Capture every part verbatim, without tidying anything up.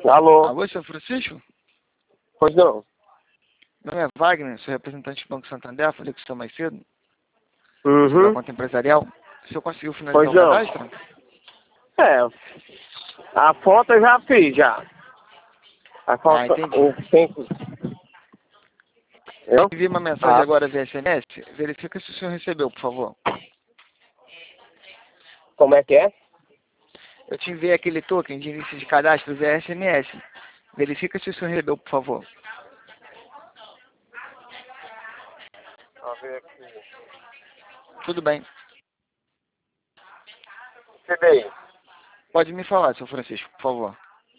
Alô? Alô, senhor Francisco? Pois não. Meu nome é Wagner, sou representante do Banco Santander, falei com o senhor mais cedo, sobre a Uhum. conta empresarial. O senhor conseguiu finalizar Pois o não. cadastro? É, a foto eu já fiz, já. A Ah, foto, entendi. o tempo... Eu? Enviei uma mensagem Ah, agora via S M S, verifica se o senhor recebeu, por favor. como é que é? Eu te enviei aquele token de início de cadastro via S M S. Verifica se o senhor recebeu, por favor. Deixa eu ver aqui. Tudo bem. Cadê aí? Pode me falar, senhor Francisco, por favor.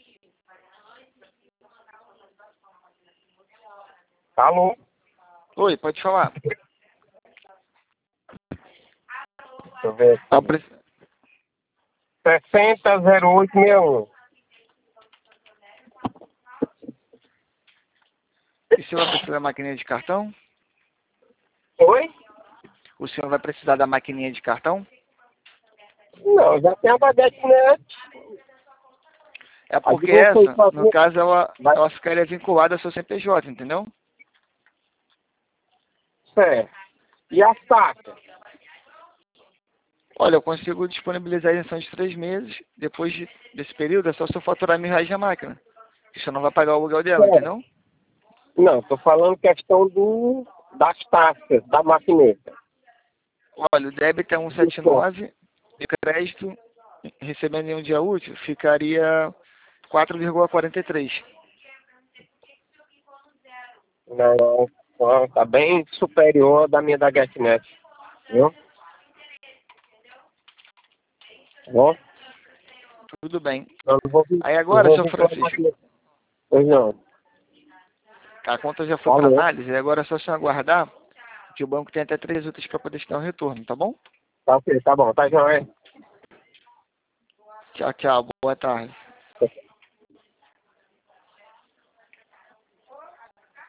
Alô? Oi, pode falar. Deixa eu ver Tá aqui. pre- sessenta zero oito sessenta e um. E o senhor vai precisar da maquininha de cartão? Oi? O senhor vai precisar da maquininha de cartão? Não, já tem a baguete net. É A porque de vocês essa, no fazer... caso, ela, Vai... ela ficaria vinculada ao seu C P J, entendeu? Certo. E as taxas? Olha, eu consigo disponibilizar a isenção de três meses. Depois de, desse período, é só você faturar mil reais na máquina. Você não vai pagar o aluguel dela, Certo. entendeu? Não, estou falando questão do... das taxas da maquineta. Olha, o débito é cento e setenta e nove e o crédito, recebendo em um dia útil, ficaria quatro vírgula quarenta e três. Não, não, tá bem superior da minha da GetNet. Viu? Bom, Tudo bem. eu não vou, vir- Aí não agora, vou seu vir com a Francisco, maquineta. Pois não. a conta já foi para Falou. análise, e agora é só você aguardar que o banco tem até três úteis para poder te dar um retorno, tá bom? Tá ok, tá bom, tá joia. Tchau, tchau. Boa tarde.